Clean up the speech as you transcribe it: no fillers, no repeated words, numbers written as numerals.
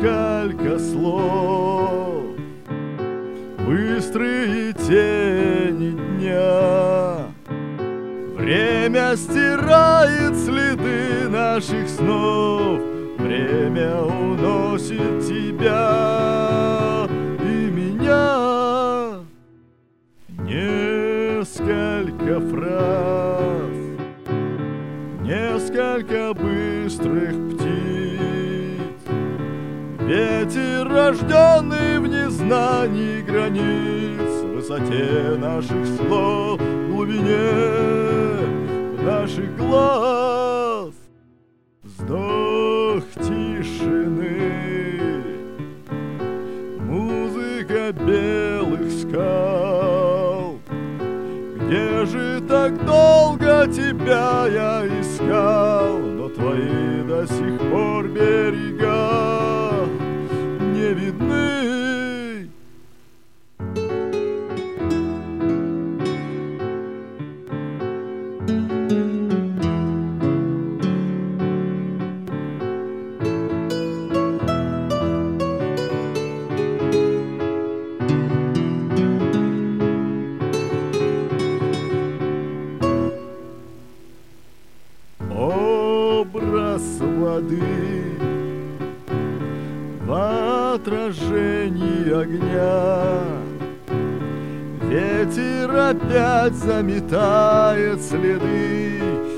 несколько слов, быстрые тени дня. Время стирает следы наших снов, время уносит тебя и меня. Несколько фраз, несколько быстрых птиц, ветер, рожденный в незнании границ, в высоте наших слов, в глубине наших глаз. Вздох тишины, музыка белых скал. Где же так долго тебя я искал, но твои до сих пор берега не видны. Образ воды в отражении огня. Ветер опять заметает следы,